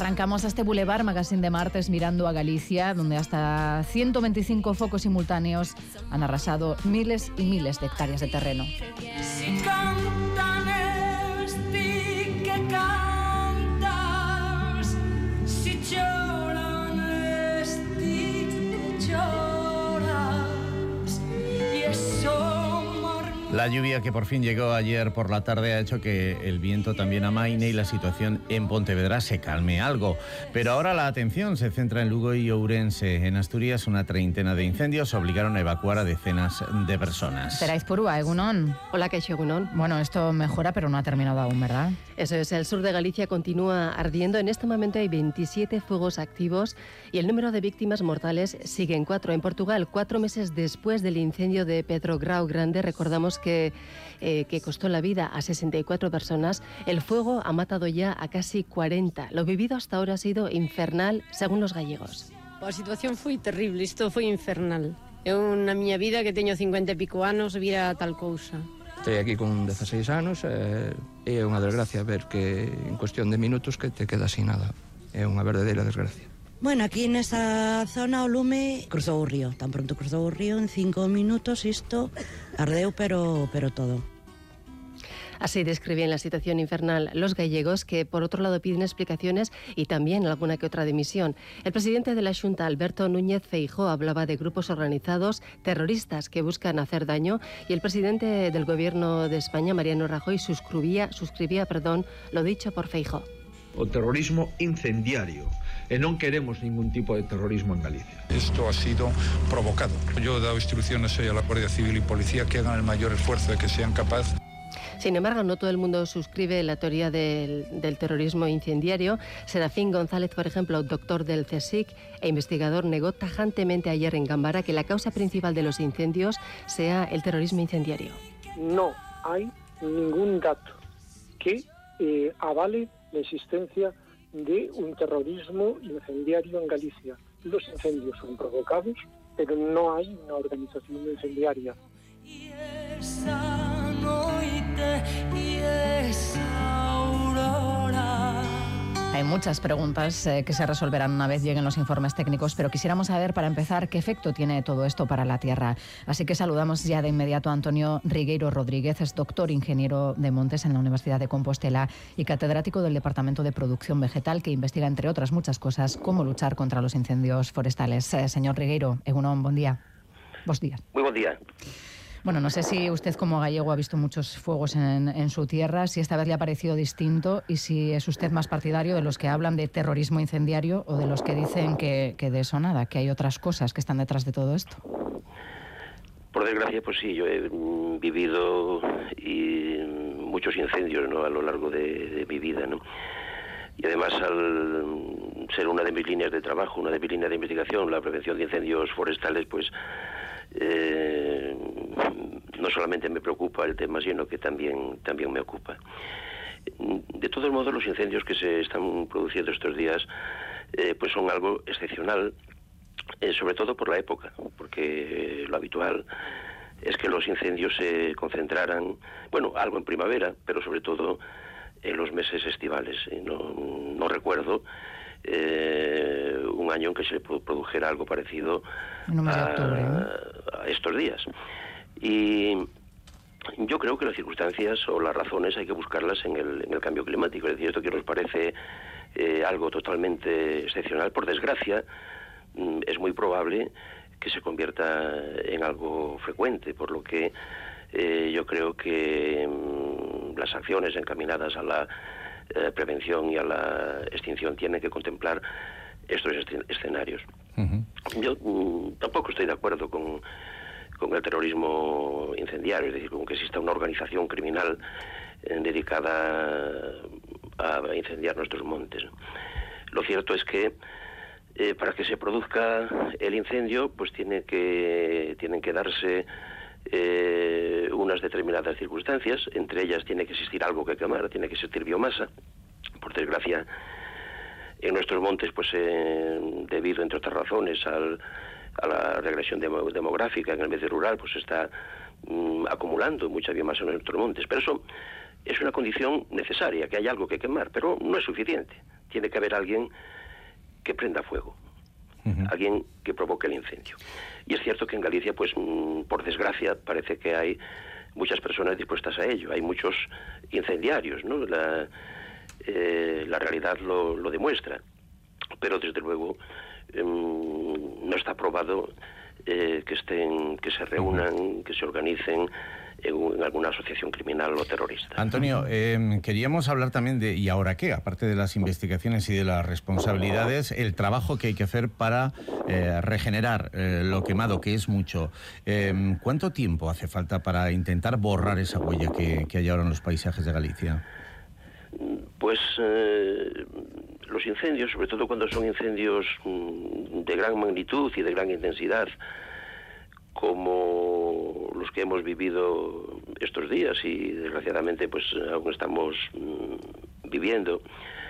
Arrancamos a este Boulevard Magazine de martes mirando a Galicia, donde hasta 125 focos simultáneos han arrasado miles y miles de hectáreas de terreno. Si cantan esti que cantas, si lloran esti que lloras, y eso. La lluvia que por fin llegó ayer por la tarde ha hecho que el viento también amaine y la situación en Pontevedra se calme algo. Pero ahora la atención se centra en Lugo y Ourense. En Asturias, una treintena de incendios obligaron a evacuar a decenas de personas. Será Izpurúa, Egunon. Hola, Kaixo, Egunon. Bueno, esto mejora, pero no ha terminado aún, ¿verdad? Eso es, el sur de Galicia continúa ardiendo. En este momento hay 27 fuegos activos y el número de víctimas mortales sigue en 4. En Portugal, 4 meses después del incendio de Pedro Grau Grande, recordamos que costó la vida a 64 personas, el fuego ha matado ya a casi 40. Lo vivido hasta ahora ha sido infernal, según los gallegos. A situación foi terrible, isto foi infernal. Eu na miña vida, que teño 50 e pico anos, vira tal cousa. Estou aquí con 16 anos e é unha desgracia ver que en cuestión de minutos que te quedas sin nada. É unha verdadeira desgracia. Bueno, aquí nesa zona o lume cruzou o río. Tan pronto cruzou o río, en 5 minutos isto ardeu, pero todo. Así describían la situación infernal los gallegos, que por otro lado piden explicaciones y también alguna que otra dimisión. El presidente de la Xunta, Alberto Núñez Feijóo, hablaba de grupos organizados terroristas que buscan hacer daño, y el presidente del Gobierno de España, Mariano Rajoy, suscribía lo dicho por Feijóo. O terrorismo incendiario. E non queremos ningún tipo de terrorismo en Galicia. Esto ha sido provocado. Yo he dado instrucciones hoy a la Guardia Civil y Policía que hagan el mayor esfuerzo de que sean capaces. Sin embargo, no todo el mundo suscribe la teoría del terrorismo incendiario. Serafín González, por ejemplo, doctor del CSIC e investigador, negó tajantemente ayer en Gambara que la causa principal de los incendios sea el terrorismo incendiario. No hay ningún dato que avale la existencia de un terrorismo incendiario en Galicia. Los incendios son provocados, pero no hay una organización incendiaria. Y esa noite y esa aurora. Hay muchas preguntas que se resolverán una vez lleguen los informes técnicos, pero quisiéramos saber, para empezar, qué efecto tiene todo esto para la Tierra. Así que saludamos ya de inmediato a Antonio Rigueiro Rodríguez, es doctor ingeniero de montes en la Universidad de Compostela y catedrático del Departamento de Producción Vegetal, que investiga, entre otras muchas cosas, cómo luchar contra los incendios forestales. Señor Rigueiro, Egunon, buen día. Bos días. Muy buen día. Bueno, no sé si usted como gallego ha visto muchos fuegos en su tierra, si esta vez le ha parecido distinto y si es usted más partidario de los que hablan de terrorismo incendiario o de los que dicen que de eso nada, que hay otras cosas que están detrás de todo esto. Por desgracia, pues sí, yo he vivido muchos incendios, ¿no?, a lo largo de mi vida, ¿no? Y además, al ser una de mis líneas de trabajo, una de mis líneas de investigación, la prevención de incendios forestales, pues no solamente me preocupa el tema, sino que también me ocupa. De todos modos, los incendios que se están produciendo estos días pues son algo excepcional, sobre todo por la época, porque lo habitual es que los incendios se concentraran, bueno, algo en primavera, pero sobre todo en los meses estivales. No recuerdo un año en que se produjera algo parecido a estos días. Y yo creo que las circunstancias o las razones hay que buscarlas en el cambio climático. Es decir, esto que nos parece algo totalmente excepcional, por desgracia, es muy probable que se convierta en algo frecuente, por lo que yo creo que las acciones encaminadas a la prevención y a la extinción tienen que contemplar estos escenarios. Yo tampoco estoy de acuerdo con el terrorismo incendiario, es decir, con que exista una organización criminal dedicada a incendiar nuestros montes. Lo cierto es que para que se produzca el incendio, pues tienen que darse unas determinadas circunstancias. Entre ellas tiene que existir algo que quemar, tiene que existir biomasa. Por desgracia, en nuestros montes, pues debido, entre otras razones, a la regresión demográfica en el medio rural, pues se está acumulando mucha biomasa en nuestros montes. Pero eso es una condición necesaria, que hay algo que quemar, pero no es suficiente. Tiene que haber alguien que prenda fuego, alguien que provoque el incendio. Y es cierto que en Galicia, pues por desgracia, parece que hay muchas personas dispuestas a ello. Hay muchos incendiarios, ¿no? La realidad lo demuestra. Pero desde luego no está probado que se reúnan, que se organicen en alguna asociación criminal o terrorista. Antonio, queríamos hablar también de ¿y ahora qué? Aparte de las investigaciones y de las responsabilidades, el trabajo que hay que hacer para regenerar lo quemado, que es mucho. ¿Cuánto tiempo hace falta para intentar borrar esa huella que hay ahora en los paisajes de Galicia? Pues los incendios, sobre todo cuando son incendios de gran magnitud y de gran intensidad, como los que hemos vivido estos días y desgraciadamente pues aún estamos viviendo,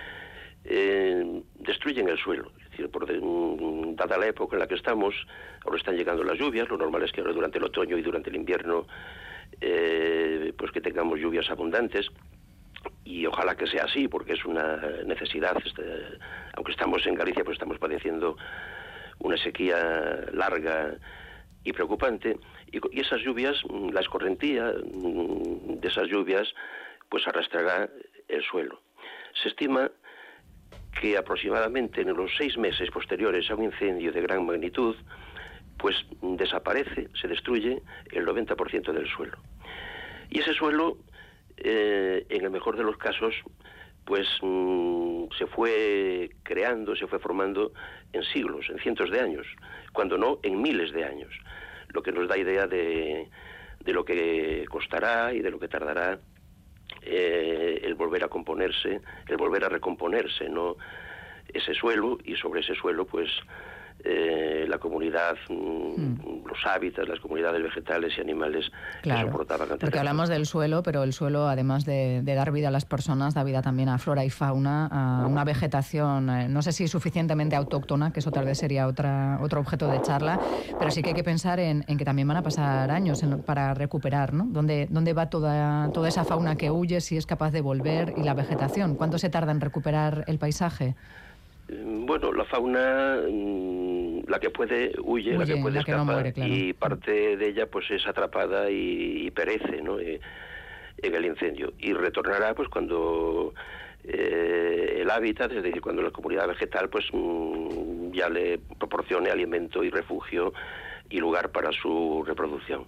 destruyen el suelo. Es decir, dada la época en la que estamos, ahora están llegando las lluvias, lo normal es que ahora durante el otoño y durante el invierno pues que tengamos lluvias abundantes, y ojalá que sea así, porque es una necesidad. Aunque estamos en Galicia, pues estamos padeciendo una sequía larga y preocupante, y esas lluvias, la escorrentía de esas lluvias, pues arrastrará el suelo. Se estima que aproximadamente en los 6 meses posteriores a un incendio de gran magnitud, pues desaparece, se destruye el 90% del suelo. Y ese suelo, en el mejor de los casos, pues se fue creando, se fue formando en siglos, en cientos de años, cuando no en miles de años, lo que nos da idea de lo que costará y de lo que tardará el volver a componerse, el volver a recomponerse, ¿no?, ese suelo, y sobre ese suelo pues la comunidad, los hábitats, las comunidades vegetales y animales, claro, que soportaban antes. Porque hablamos del suelo, pero el suelo, además de dar vida a las personas, da vida también a flora y fauna, a una vegetación, no sé si suficientemente autóctona, que eso tal vez sería otro objeto de charla, pero sí que hay que pensar en que también van a pasar años para recuperar, ¿no? ¿Dónde va toda esa fauna que huye, si es capaz de volver, y la vegetación? ¿Cuánto se tarda en recuperar el paisaje? Bueno, la fauna, la que puede, huye, la que puede escapar, no muere, claro. Y parte de ella pues es atrapada y perece, ¿no?, en el incendio. Y retornará pues cuando el hábitat, es decir, cuando la comunidad vegetal pues ya le proporcione alimento y refugio y lugar para su reproducción.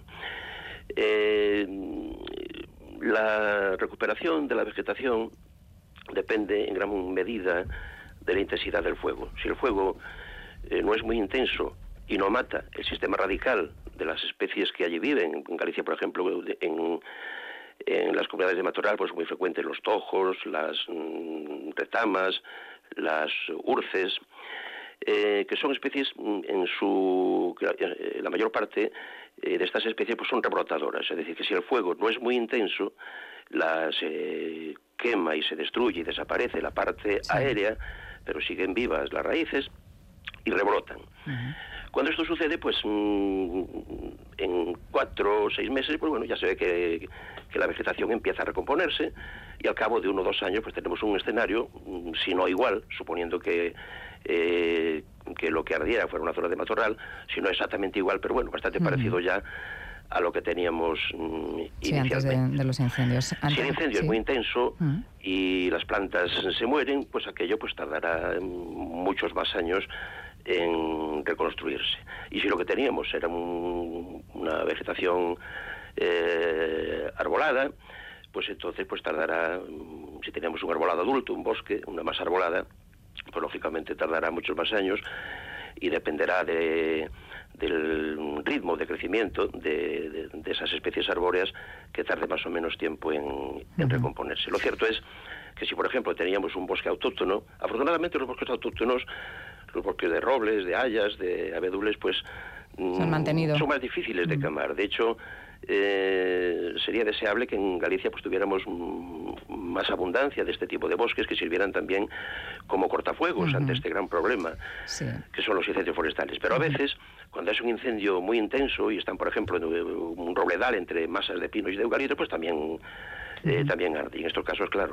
La recuperación de la vegetación depende en gran medida de la intensidad del fuego. Si el fuego no es muy intenso y no mata el sistema radical de las especies que allí viven, en Galicia, por ejemplo, en las comunidades de matorral, pues muy frecuentes los tojos, las retamas, las urces, que son especies la mayor parte de estas especies pues son rebrotadoras. Es decir, que si el fuego no es muy intenso, se quema y se destruye y desaparece la parte aérea, pero siguen vivas las raíces y rebrotan. Cuando esto sucede, pues en 4 o 6 meses, pues bueno, ya se ve que la vegetación empieza a recomponerse, y al cabo de 1 o 2 años pues tenemos un escenario, si no igual, suponiendo que lo que ardiera fuera una zona de matorral, si no exactamente igual, pero bueno, bastante parecido ya a lo que teníamos inicialmente. Antes de los incendios. Si el incendio es muy intenso y las plantas se mueren, pues aquello pues tardará muchos más años en reconstruirse. Y si lo que teníamos era una vegetación arbolada, pues entonces pues tardará, si teníamos un arbolado adulto, un bosque, una masa arbolada, pues lógicamente tardará muchos más años, y dependerá del ritmo de crecimiento de esas especies arbóreas, que tarde más o menos tiempo en recomponerse. Lo cierto es que si, por ejemplo, teníamos un bosque autóctono, afortunadamente los bosques autóctonos, los bosques de robles, de hayas, de abedules, pues son más difíciles de quemar. De hecho, sería deseable que en Galicia pues tuviéramos más abundancia de este tipo de bosques, que sirvieran también como cortafuegos ante este gran problema, que son los incendios forestales. Pero a veces, cuando es un incendio muy intenso y están, por ejemplo, en un robledal entre masas de pinos y de eucalipto, pues también también arde. Y en estos casos, claro,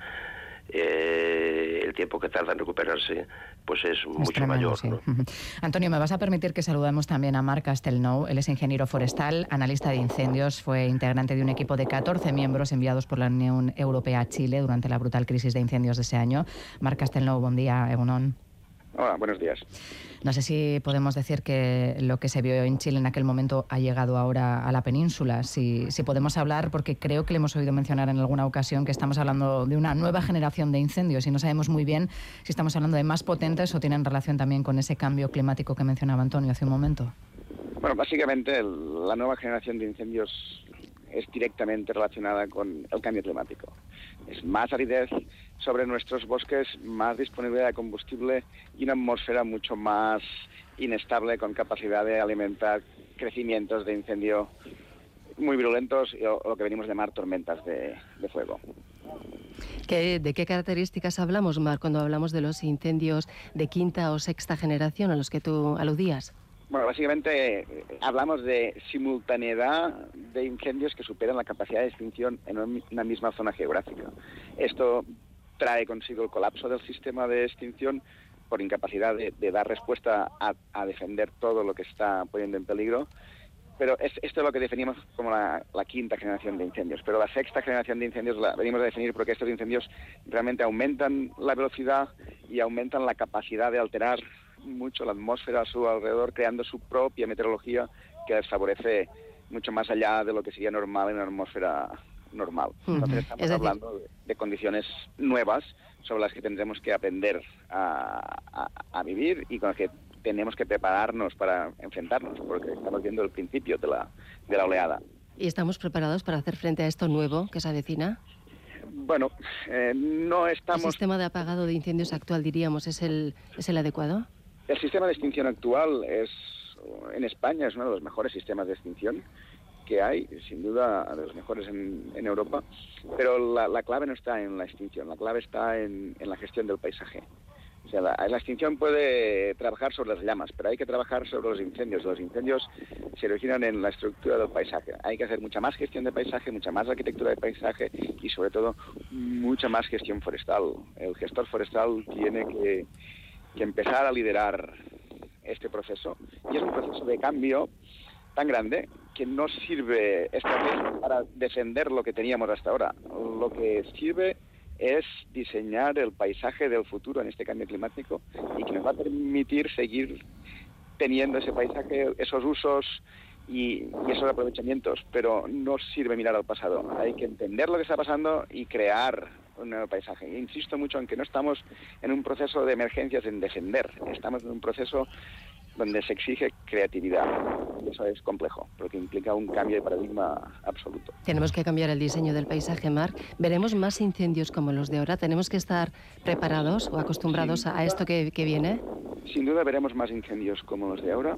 el tiempo que tarda en recuperarse pues es mucho tremendo, mayor. sí. ¿no? Antonio, me vas a permitir que saludemos también a Marc Castelnou. Él es ingeniero forestal, analista de incendios, fue integrante de un equipo de 14 miembros enviados por la Unión Europea a Chile durante la brutal crisis de incendios de ese año. Marc Castelnou, buen día, egunon. Hola, buenos días. No sé si podemos decir que lo que se vio en Chile en aquel momento ha llegado ahora a la península. Si podemos hablar, porque creo que le hemos oído mencionar en alguna ocasión que estamos hablando de una nueva generación de incendios y no sabemos muy bien si estamos hablando de más potentes o tienen relación también con ese cambio climático que mencionaba Antonio hace un momento. Bueno, básicamente la nueva generación de incendios es directamente relacionada con el cambio climático. Es más aridez sobre nuestros bosques, más disponibilidad de combustible y una atmósfera mucho más inestable con capacidad de alimentar crecimientos de incendio muy virulentos o lo que venimos a llamar tormentas de fuego. ¿De qué características hablamos, Marc, cuando hablamos de los incendios de quinta o sexta generación a los que tú aludías? Bueno, básicamente hablamos de simultaneidad de incendios que superan la capacidad de extinción en una misma zona geográfica. Esto trae consigo el colapso del sistema de extinción por incapacidad de dar respuesta a defender todo lo que está poniendo en peligro. Pero esto es lo que definimos como la quinta generación de incendios. Pero la sexta generación de incendios la venimos a definir porque estos incendios realmente aumentan la velocidad y aumentan la capacidad de alterar mucho la atmósfera a su alrededor, creando su propia meteorología que les favorece mucho más allá de lo que sería normal en una atmósfera normal. Entonces estamos hablando de condiciones nuevas sobre las que tendremos que aprender a vivir y con las que tenemos que prepararnos para enfrentarnos, porque estamos viendo el principio de la oleada. ¿Y estamos preparados para hacer frente a esto nuevo que se avecina? Bueno, no estamos... ¿El sistema de apagado de incendios actual, diríamos, es el adecuado? El sistema de extinción actual en España es uno de los mejores sistemas de extinción que hay, sin duda de los mejores en Europa, pero la clave no está en la extinción, la clave está en la gestión del paisaje. O sea, la extinción puede trabajar sobre las llamas, pero hay que trabajar sobre los incendios. Los incendios se originan en la estructura del paisaje. Hay que hacer mucha más gestión de paisaje, mucha más arquitectura de paisaje y, sobre todo, mucha más gestión forestal. El gestor forestal tiene que empezar a liderar este proceso. Y es un proceso de cambio tan grande que no sirve esta vez para defender lo que teníamos hasta ahora. Lo que sirve es diseñar el paisaje del futuro en este cambio climático y que nos va a permitir seguir teniendo ese paisaje, esos usos y esos aprovechamientos, pero no sirve mirar al pasado. Hay que entender lo que está pasando y crear un nuevo paisaje. E insisto mucho en que no estamos en un proceso de emergencias en defender, estamos en un proceso donde se exige creatividad. Eso es complejo, porque implica un cambio de paradigma absoluto. Tenemos que cambiar el diseño del paisaje, Marc. ¿Veremos más incendios como los de ahora? ¿Tenemos que estar preparados o acostumbrados a esto que viene? Sin duda veremos más incendios como los de ahora.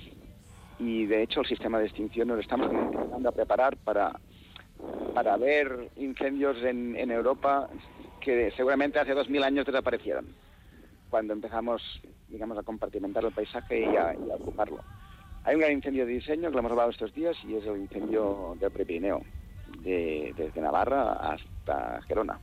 Y de hecho el sistema de extinción nos estamos empezando a preparar para ver incendios en Europa que seguramente hace 2000 años desaparecieron, cuando empezamos, digamos, a compartimentar el paisaje y a ocuparlo. Hay un gran incendio de diseño que lo hemos hablado estos días y es el incendio del Prepirineo, desde Navarra hasta Gerona.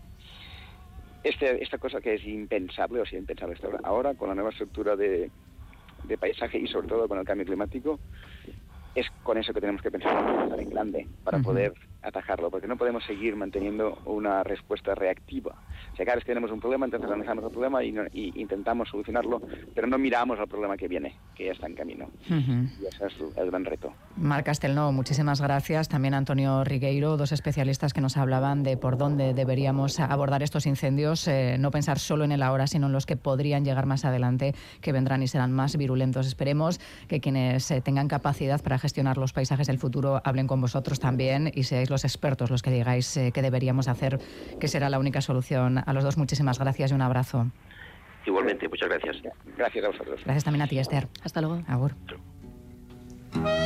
Esta cosa que es impensable, o sea, impensable hasta ahora, con la nueva estructura de paisaje y sobre todo con el cambio climático, es con eso que tenemos que pensar en grande para poder atajarlo, porque no podemos seguir manteniendo una respuesta reactiva. O sea, cada vez que tenemos un problema, entonces analizamos el problema y intentamos solucionarlo, pero no miramos al problema que viene, que ya está en camino. Y ese es el gran reto. Marc Castelnou, muchísimas gracias. También Antonio Rigueiro, dos especialistas que nos hablaban de por dónde deberíamos abordar estos incendios, no pensar solo en el ahora, sino en los que podrían llegar más adelante, que vendrán y serán más virulentos. Esperemos que quienes tengan capacidad para gestionar los paisajes del futuro hablen con vosotros también y seáis los expertos los que digáis qué deberíamos hacer, que será la única solución. A los dos, muchísimas gracias y un abrazo. Igualmente, muchas gracias. Gracias a vosotros. Gracias también a ti, Esther. Hasta luego. Agur.